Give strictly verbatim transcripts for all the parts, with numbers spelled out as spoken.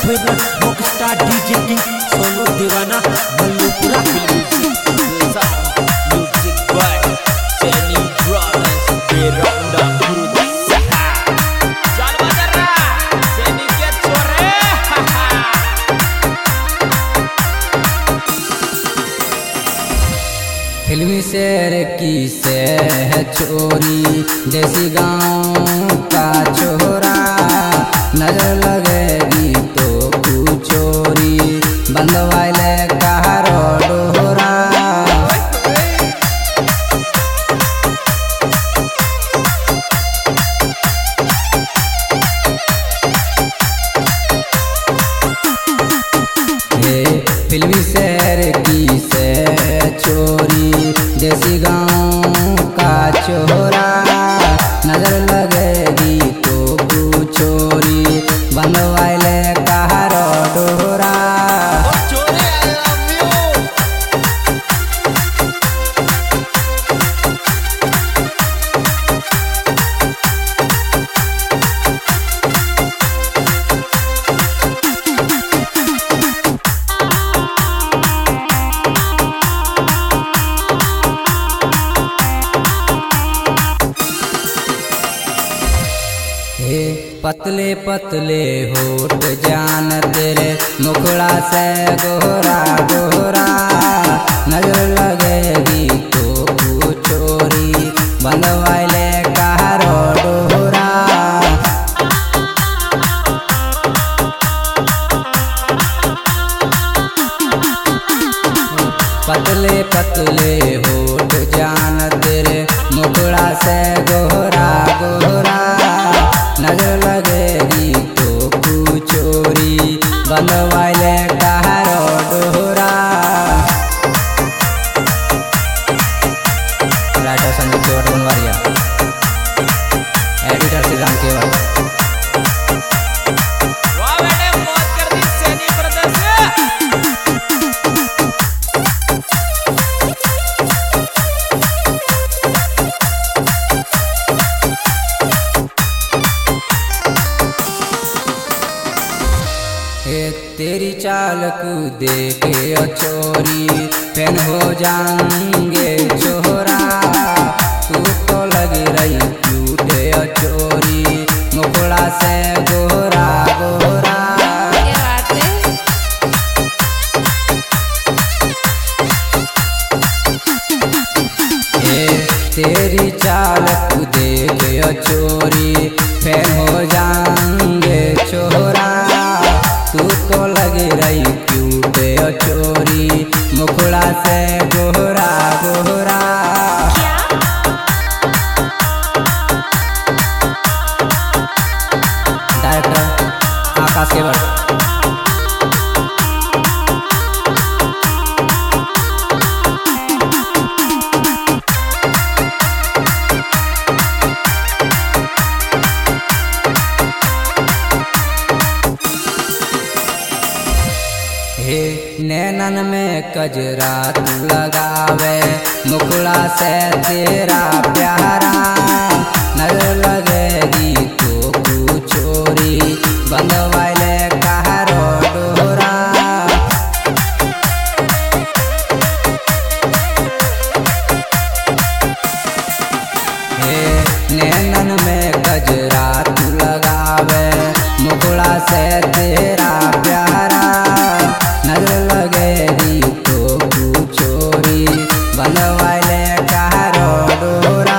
Favourite rock star DJ king Sonu Deewana Mallupura music by Saini brothers Beraunda गुरु सहा चल बजरा सैनी के छोरे फिल्मी शेर की से है चोरी देसी गांव का छोरा नजर लगेगी तो चोरी बंद वाले कहारो डोरा फिल्मी शेर की से चोरी देसी गांव का छोरा नजर लगेगी तो चोरी बंद वाले कहारो डोरा पतले पतले होठ जान तेरे मुखड़ा से गोरा गोरा नजर लगेगी तो चोरी बंद वाले कहारो डोरा पतले पतले होठ जान तेरे मुखड़ा से गोरा गोरा नजर लगेगी तो चोरी बंद वाले कहारो डोरा राइटर संदीप केवट बनवारिया एडिटर श्री राम केवट तेरी चाल को देखे चोरी फैन हो जाएंगे छोरा तू तो लगी रही झूठे चोरी मुखड़ा से गोरा गोरा तेरी चाल को देखे चोरी फैन हो जाएंगे छोरा तू तो लगी रही क्यूटे चोरी मुखड़ा से गोरा गोरा डायरेक्टर आकाश केवट नैनन में कजरा तू लगावे मुखड़ा से तेरा प्यारा नजर लगेगी तो चोरी बंद वाले कहारो डोरा नैनन में कजरा तू लगावे मुखड़ा से तेरा प्यारा नजर लगेगी तो चोरी बंद वाले कहारो डोरा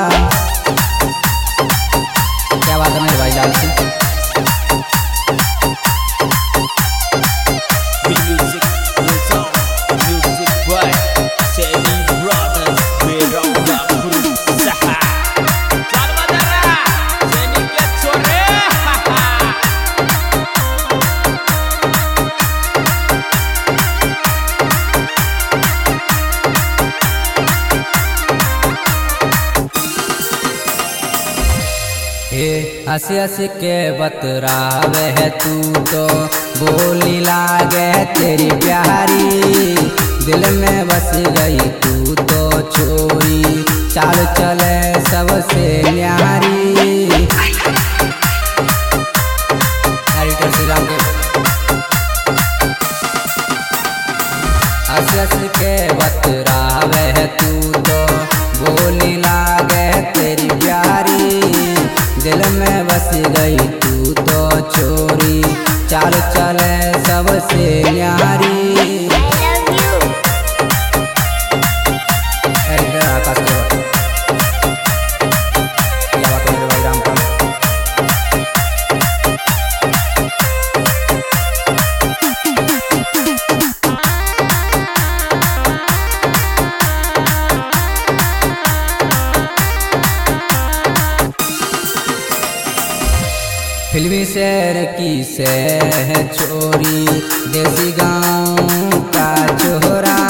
क्या बात है मेरे भाई Lal Singh music music by Saini brothers Beraunda गुरु सहा चल बजरा सैनी के छोरे हंसी हंसी के बतरावे है तू तो बोली लागे तेरी प्यारी दिल में बस गई तू तो छोरी चाल चले सबसे न्यारी एडिटर श्री राम के दिल में बस गई तू तो छोरी, चाल चले सबसे न्यारी। अरे इधर आकाश के बात। क्या बात है मेरे भाई रामपाल? फिल्मी शहर की से है छोरी, देसी गाँव का छोरा।